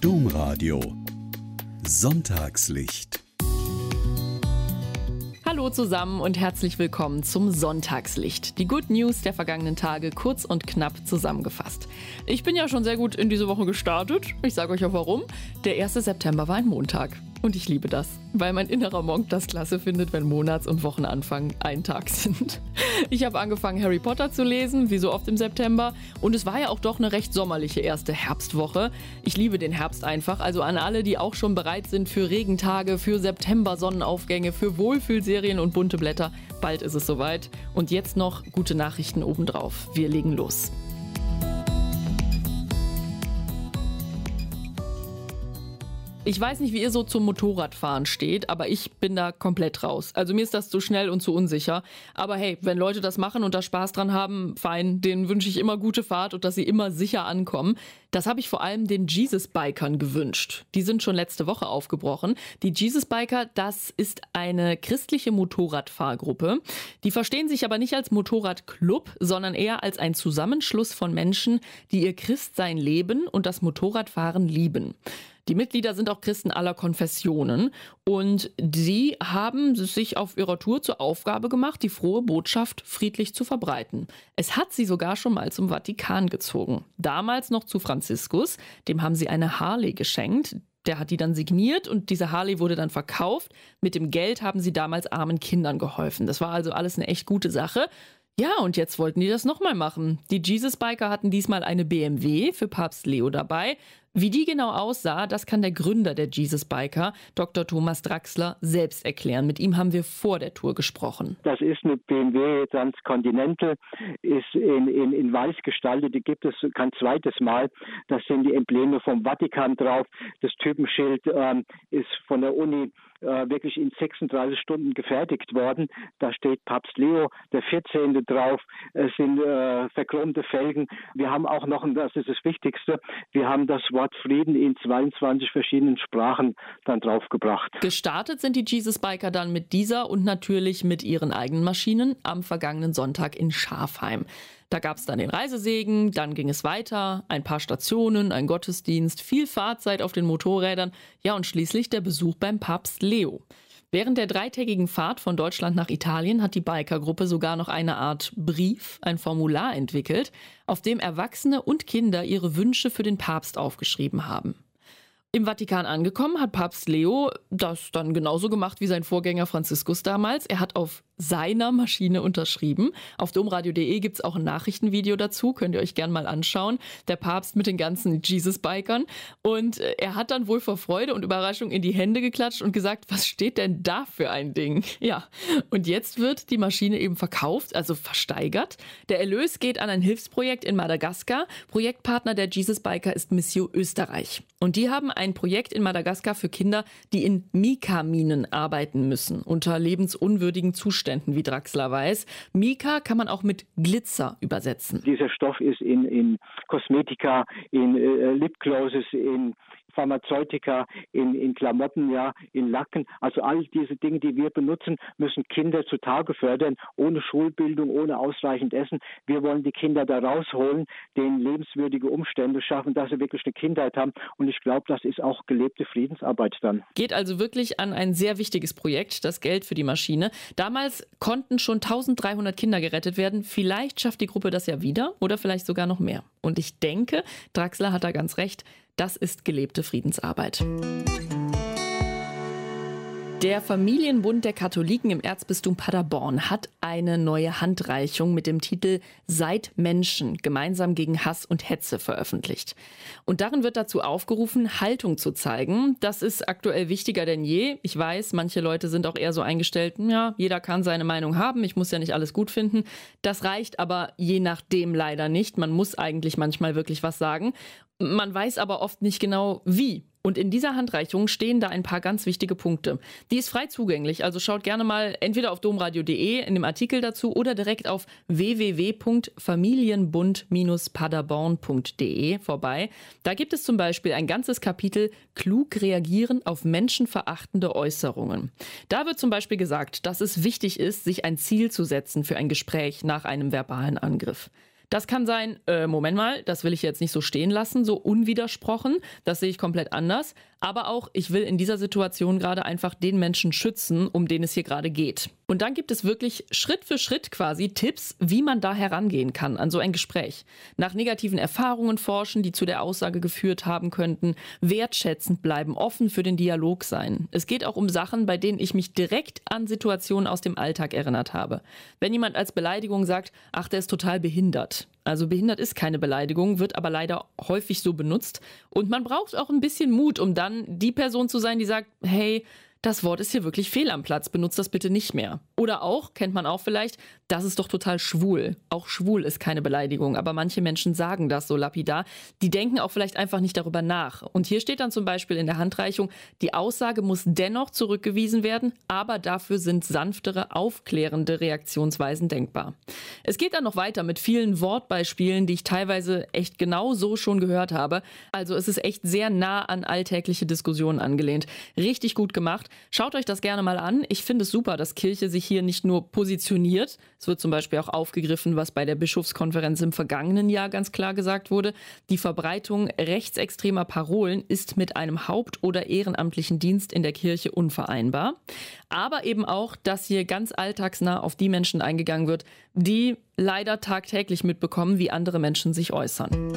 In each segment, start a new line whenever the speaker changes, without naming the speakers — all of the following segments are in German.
Domradio Sonntagslicht.
Hallo zusammen und herzlich willkommen zum Sonntagslicht. Die Good News der vergangenen Tage kurz und knapp zusammengefasst. Ich bin ja schon sehr gut in diese Woche gestartet. Ich sage euch auch warum. Der 1. September war ein Montag. Und ich liebe das, weil mein innerer Monk das klasse findet, wenn Monats- und Wochenanfang ein Tag sind. Ich habe angefangen, Harry Potter zu lesen, wie so oft im September. Und es war ja auch doch eine recht sommerliche erste Herbstwoche. Ich liebe den Herbst einfach. Also an alle, die auch schon bereit sind für Regentage, für September-Sonnenaufgänge, für Wohlfühlserien und bunte Blätter. Bald ist es soweit. Und jetzt noch gute Nachrichten obendrauf. Wir legen los. Ich weiß nicht, wie ihr so zum Motorradfahren steht, aber ich bin da komplett raus. Also mir ist das zu schnell und zu unsicher. Aber hey, wenn Leute das machen und da Spaß dran haben, fein, denen wünsche ich immer gute Fahrt und dass sie immer sicher ankommen. Das habe ich vor allem den Jesus-Bikern gewünscht. Die sind schon letzte Woche aufgebrochen. Die Jesus-Biker, das ist eine christliche Motorradfahrgruppe. Die verstehen sich aber nicht als Motorradclub, sondern eher als ein Zusammenschluss von Menschen, die ihr Christsein leben und das Motorradfahren lieben. Die Mitglieder sind auch Christen aller Konfessionen und sie haben sich auf ihrer Tour zur Aufgabe gemacht, die frohe Botschaft friedlich zu verbreiten. Es hat sie sogar schon mal zum Vatikan gezogen. Damals noch zu Franziskus, dem haben sie eine Harley geschenkt. Der hat die dann signiert und diese Harley wurde dann verkauft. Mit dem Geld haben sie damals armen Kindern geholfen. Das war also alles eine echt gute Sache. Ja, und jetzt wollten die das nochmal machen. Die Jesus-Biker hatten diesmal eine BMW für Papst Leo dabei. Wie die genau aussah, das kann der Gründer der Jesus-Biker, Dr. Thomas Draxler, selbst erklären. Mit ihm haben wir vor der Tour gesprochen.
Das ist eine BMW Transcontinental, ist in weiß gestaltet, die gibt es kein zweites Mal. Das sind die Embleme vom Vatikan drauf. Das Typenschild ist von der Uni wirklich in 36 Stunden gefertigt worden. Da steht Papst Leo der 14. drauf. Es sind verchromte Felgen. Wir haben auch noch, und das ist das Wichtigste, wir haben das Wort Frieden in 22 verschiedenen Sprachen dann draufgebracht.
Gestartet sind die Jesus-Biker dann mit dieser und natürlich mit ihren eigenen Maschinen am vergangenen Sonntag in Schafheim. Da gab es dann den Reisesegen, dann ging es weiter, ein paar Stationen, ein Gottesdienst, viel Fahrzeit auf den Motorrädern, ja und schließlich der Besuch beim Papst Leo. Während der dreitägigen Fahrt von Deutschland nach Italien hat die Bikergruppe sogar noch eine Art Brief, ein Formular entwickelt, auf dem Erwachsene und Kinder ihre Wünsche für den Papst aufgeschrieben haben. Im Vatikan angekommen hat Papst Leo das dann genauso gemacht wie sein Vorgänger Franziskus damals. Er hat auf seiner Maschine unterschrieben. Auf domradio.de gibt es auch ein Nachrichtenvideo dazu, könnt ihr euch gern mal anschauen. Der Papst mit den ganzen Jesus-Bikern. Und er hat dann wohl vor Freude und Überraschung in die Hände geklatscht und gesagt, was steht denn da für ein Ding? Ja, und jetzt wird die Maschine eben verkauft, also versteigert. Der Erlös geht an ein Hilfsprojekt in Madagaskar. Projektpartner der Jesus-Biker ist Missio Österreich. Und die haben ein Projekt in Madagaskar für Kinder, die in Mika-Minen arbeiten müssen, unter lebensunwürdigen Zuständen, wie Draxler weiß. Mika kann man auch mit Glitzer übersetzen.
Dieser Stoff ist in Kosmetika, in Lipglosses, in Pharmazeutika, in Klamotten, ja, in Lacken. Also all diese Dinge, die wir benutzen, müssen Kinder zutage fördern, ohne Schulbildung, ohne ausreichend Essen. Wir wollen die Kinder da rausholen, denen lebenswürdige Umstände schaffen, dass sie wirklich eine Kindheit haben. Und ich glaube, das ist auch gelebte Friedensarbeit dann.
Geht also wirklich an ein sehr wichtiges Projekt, das Geld für die Maschine. Damals konnten schon 1300 Kinder gerettet werden. Vielleicht schafft die Gruppe das ja wieder oder vielleicht sogar noch mehr. Und ich denke, Draxler hat da ganz recht, das ist gelebte Friedensarbeit. Der Familienbund der Katholiken im Erzbistum Paderborn hat eine neue Handreichung mit dem Titel Seid Menschen, gemeinsam gegen Hass und Hetze veröffentlicht. Und darin wird dazu aufgerufen, Haltung zu zeigen. Das ist aktuell wichtiger denn je. Ich weiß, manche Leute sind auch eher so eingestellt, ja, jeder kann seine Meinung haben, ich muss ja nicht alles gut finden. Das reicht aber je nachdem leider nicht. Man muss eigentlich manchmal wirklich was sagen. Man weiß aber oft nicht genau, wie. Und in dieser Handreichung stehen da ein paar ganz wichtige Punkte. Die ist frei zugänglich, also schaut gerne mal entweder auf domradio.de in dem Artikel dazu oder direkt auf www.familienbund-paderborn.de vorbei. Da gibt es zum Beispiel ein ganzes Kapitel Klug reagieren auf menschenverachtende Äußerungen. Da wird zum Beispiel gesagt, dass es wichtig ist, sich ein Ziel zu setzen für ein Gespräch nach einem verbalen Angriff. Das kann sein, Moment mal, das will ich jetzt nicht so stehen lassen, so unwidersprochen, das sehe ich komplett anders. Aber auch, ich will in dieser Situation gerade einfach den Menschen schützen, um den es hier gerade geht. Und dann gibt es wirklich Schritt für Schritt quasi Tipps, wie man da herangehen kann an so ein Gespräch. Nach negativen Erfahrungen forschen, die zu der Aussage geführt haben könnten, wertschätzend bleiben, offen für den Dialog sein. Es geht auch um Sachen, bei denen ich mich direkt an Situationen aus dem Alltag erinnert habe. Wenn jemand als Beleidigung sagt, ach, der ist total behindert. Also behindert ist keine Beleidigung, wird aber leider häufig so benutzt. Und man braucht auch ein bisschen Mut, um dann die Person zu sein, die sagt, hey, das Wort ist hier wirklich fehl am Platz, benutzt das bitte nicht mehr. Oder auch, kennt man auch vielleicht, das ist doch total schwul. Auch schwul ist keine Beleidigung, aber manche Menschen sagen das so lapidar. Die denken auch vielleicht einfach nicht darüber nach. Und hier steht dann zum Beispiel in der Handreichung, die Aussage muss dennoch zurückgewiesen werden, aber dafür sind sanftere, aufklärende Reaktionsweisen denkbar. Es geht dann noch weiter mit vielen Wortbeispielen, die ich teilweise echt genau so schon gehört habe. Also es ist echt sehr nah an alltägliche Diskussionen angelehnt. Richtig gut gemacht. Schaut euch das gerne mal an. Ich finde es super, dass Kirche sich hier nicht nur positioniert. Es wird zum Beispiel auch aufgegriffen, was bei der Bischofskonferenz im vergangenen Jahr ganz klar gesagt wurde. Die Verbreitung rechtsextremer Parolen ist mit einem haupt- oder ehrenamtlichen Dienst in der Kirche unvereinbar. Aber eben auch, dass hier ganz alltagsnah auf die Menschen eingegangen wird, die leider tagtäglich mitbekommen, wie andere Menschen sich äußern.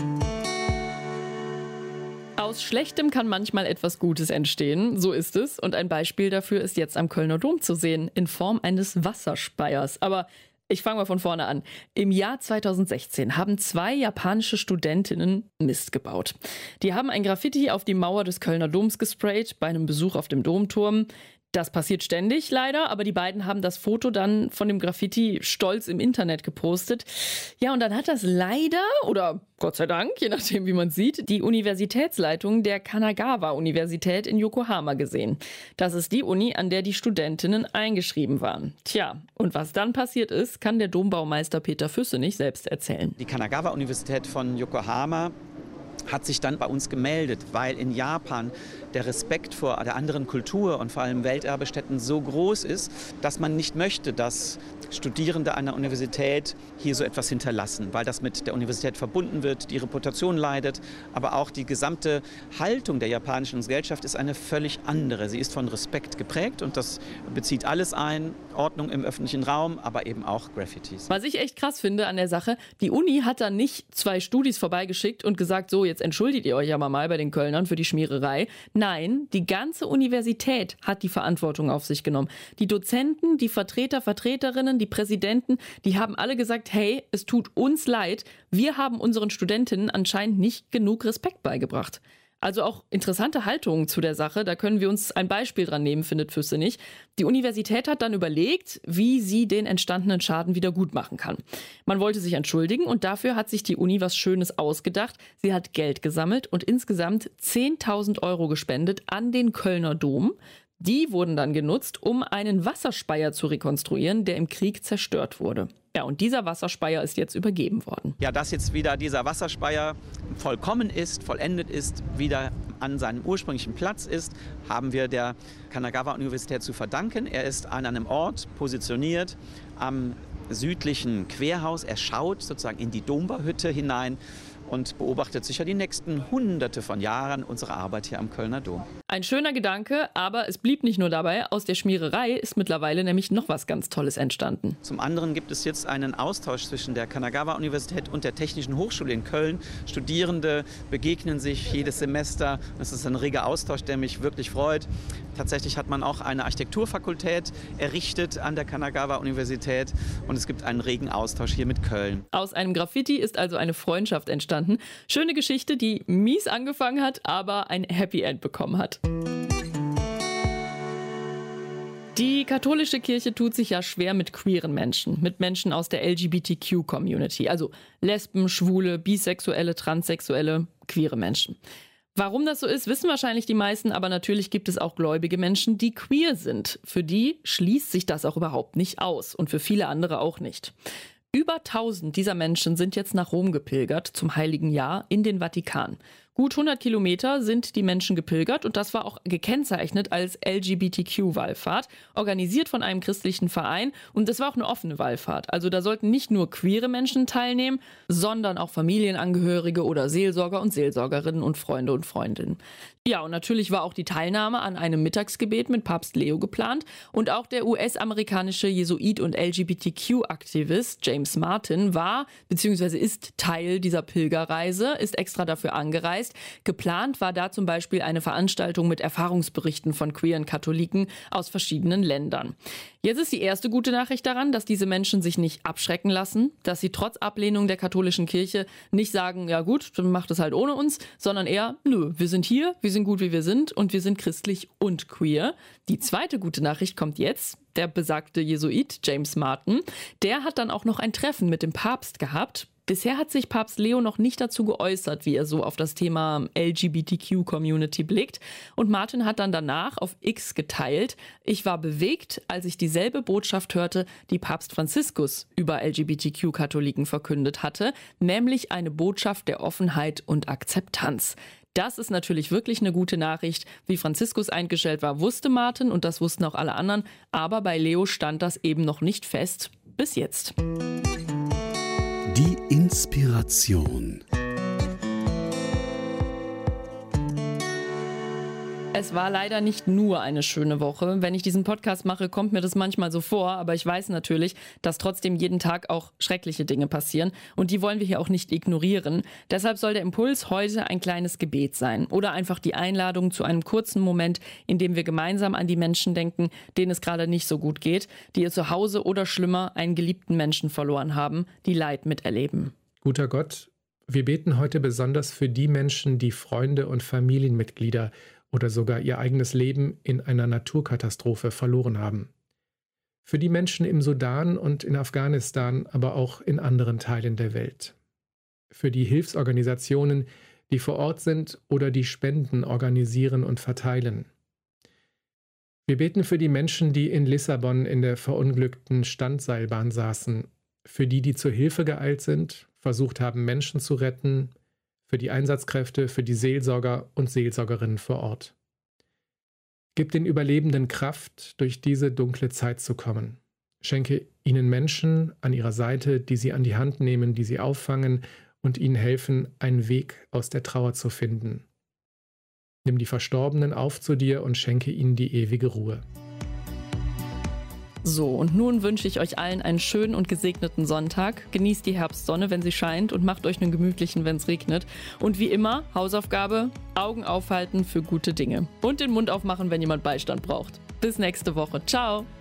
Aus Schlechtem kann manchmal etwas Gutes entstehen, so ist es. Und ein Beispiel dafür ist jetzt am Kölner Dom zu sehen, in Form eines Wasserspeiers. Aber ich fange mal von vorne an. Im Jahr 2016 haben 2 japanische Studentinnen Mist gebaut. Die haben ein Graffiti auf die Mauer des Kölner Doms gesprayt bei einem Besuch auf dem Domturm. Das passiert ständig leider, aber die beiden haben das Foto dann von dem Graffiti stolz im Internet gepostet. Ja, und dann hat das leider, oder Gott sei Dank, je nachdem wie man sieht, die Universitätsleitung der Kanagawa-Universität in Yokohama gesehen. Das ist die Uni, an der die Studentinnen eingeschrieben waren. Tja, und was dann passiert ist, kann der Dombaumeister Peter Füssenich selbst erzählen.
Die Kanagawa-Universität von Yokohama hat sich dann bei uns gemeldet, weil in Japan der Respekt vor der anderen Kultur und vor allem Welterbestätten so groß ist, dass man nicht möchte, dass Studierende einer Universität hier so etwas hinterlassen, weil das mit der Universität verbunden wird, die Reputation leidet, aber auch die gesamte Haltung der japanischen Gesellschaft ist eine völlig andere. Sie ist von Respekt geprägt und das bezieht alles ein, Ordnung im öffentlichen Raum, aber eben auch Graffitis.
Was ich echt krass finde an der Sache, die Uni hat da nicht 2 Studis vorbeigeschickt und gesagt, so, jetzt entschuldigt ihr euch aber mal bei den Kölnern für die Schmiererei. Nein, die ganze Universität hat die Verantwortung auf sich genommen. Die Dozenten, die Vertreter, Vertreterinnen, die Präsidenten, die haben alle gesagt, hey, es tut uns leid, wir haben unseren Studentinnen anscheinend nicht genug Respekt beigebracht. Also auch interessante Haltungen zu der Sache, da können wir uns ein Beispiel dran nehmen, findet Füssenich. Die Universität hat dann überlegt, wie sie den entstandenen Schaden wieder gut machen kann. Man wollte sich entschuldigen und dafür hat sich die Uni was Schönes ausgedacht. Sie hat Geld gesammelt und insgesamt 10.000 € gespendet an den Kölner Dom. Die wurden dann genutzt, um einen Wasserspeier zu rekonstruieren, der im Krieg zerstört wurde. Ja, und dieser Wasserspeier ist jetzt übergeben worden.
Ja, dass jetzt wieder dieser Wasserspeier vollkommen ist, vollendet ist, wieder an seinem ursprünglichen Platz ist, haben wir der Kanagawa-Universität zu verdanken. Er ist an einem Ort positioniert am südlichen Querhaus. Er schaut sozusagen in die Dombauhütte hinein und beobachtet sicher die nächsten Hunderte von Jahren unsere Arbeit hier am Kölner Dom.
Ein schöner Gedanke, aber es blieb nicht nur dabei. Aus der Schmiererei ist mittlerweile nämlich noch was ganz Tolles entstanden.
Zum anderen gibt es jetzt einen Austausch zwischen der Kanagawa-Universität und der Technischen Hochschule in Köln. Studierende begegnen sich jedes Semester. Das ist ein reger Austausch, der mich wirklich freut. Tatsächlich hat man auch eine Architekturfakultät errichtet an der Kanagawa-Universität und es gibt einen regen Austausch hier mit Köln.
Aus einem Graffiti ist also eine Freundschaft entstanden. Schöne Geschichte, die mies angefangen hat, aber ein Happy End bekommen hat. Die katholische Kirche tut sich ja schwer mit queeren Menschen, mit Menschen aus der LGBTQ-Community, also Lesben, Schwule, Bisexuelle, Transsexuelle, queere Menschen. Warum das so ist, wissen wahrscheinlich die meisten, aber natürlich gibt es auch gläubige Menschen, die queer sind. Für die schließt sich das auch überhaupt nicht aus und für viele andere auch nicht. Über 1000 dieser Menschen sind jetzt nach Rom gepilgert zum Heiligen Jahr in den Vatikan. Gut 100 Kilometer sind die Menschen gepilgert und das war auch gekennzeichnet als LGBTQ-Wallfahrt, organisiert von einem christlichen Verein und es war auch eine offene Wallfahrt. Also da sollten nicht nur queere Menschen teilnehmen, sondern auch Familienangehörige oder Seelsorger und Seelsorgerinnen und Freunde und Freundinnen. Ja, und natürlich war auch die Teilnahme an einem Mittagsgebet mit Papst Leo geplant und auch der US-amerikanische Jesuit und LGBTQ-Aktivist James Martin war bzw. ist Teil dieser Pilgerreise, ist extra dafür angereist. Geplant war da zum Beispiel eine Veranstaltung mit Erfahrungsberichten von queeren Katholiken aus verschiedenen Ländern. Jetzt ist die erste gute Nachricht daran, dass diese Menschen sich nicht abschrecken lassen, dass sie trotz Ablehnung der katholischen Kirche nicht sagen, ja gut, dann macht es halt ohne uns, sondern eher, nö, wir sind hier, wir sind gut, wie wir sind und wir sind christlich und queer. Die zweite gute Nachricht kommt jetzt. Der besagte Jesuit James Martin, der hat dann auch noch ein Treffen mit dem Papst gehabt. Bisher hat sich Papst Leo noch nicht dazu geäußert, wie er so auf das Thema LGBTQ-Community blickt. Und Martin hat dann danach auf X geteilt: Ich war bewegt, als ich dieselbe Botschaft hörte, die Papst Franziskus über LGBTQ-Katholiken verkündet hatte, nämlich eine Botschaft der Offenheit und Akzeptanz. Das ist natürlich wirklich eine gute Nachricht. Wie Franziskus eingestellt war, wusste Martin und das wussten auch alle anderen. Aber bei Leo stand das eben noch nicht fest. Bis jetzt.
Die Inspiration.
Es war leider nicht nur eine schöne Woche. Wenn ich diesen Podcast mache, kommt mir das manchmal so vor. Aber ich weiß natürlich, dass trotzdem jeden Tag auch schreckliche Dinge passieren. Und die wollen wir hier auch nicht ignorieren. Deshalb soll der Impuls heute ein kleines Gebet sein. Oder einfach die Einladung zu einem kurzen Moment, in dem wir gemeinsam an die Menschen denken, denen es gerade nicht so gut geht, die ihr Zuhause oder schlimmer einen geliebten Menschen verloren haben, die Leid miterleben.
Guter Gott, wir beten heute besonders für die Menschen, die Freunde und Familienmitglieder oder sogar ihr eigenes Leben in einer Naturkatastrophe verloren haben. Für die Menschen im Sudan und in Afghanistan, aber auch in anderen Teilen der Welt. Für die Hilfsorganisationen, die vor Ort sind oder die Spenden organisieren und verteilen. Wir beten für die Menschen, die in Lissabon in der verunglückten Standseilbahn saßen, für die, die zur Hilfe geeilt sind, versucht haben, Menschen zu retten, für die Einsatzkräfte, für die Seelsorger und Seelsorgerinnen vor Ort. Gib den Überlebenden Kraft, durch diese dunkle Zeit zu kommen. Schenke ihnen Menschen an ihrer Seite, die sie an die Hand nehmen, die sie auffangen und ihnen helfen, einen Weg aus der Trauer zu finden. Nimm die Verstorbenen auf zu dir und schenke ihnen die ewige Ruhe.
So, und nun wünsche ich euch allen einen schönen und gesegneten Sonntag. Genießt die Herbstsonne, wenn sie scheint, und macht euch einen gemütlichen, wenn es regnet. Und wie immer, Hausaufgabe: Augen aufhalten für gute Dinge. Und den Mund aufmachen, wenn jemand Beistand braucht. Bis nächste Woche. Ciao!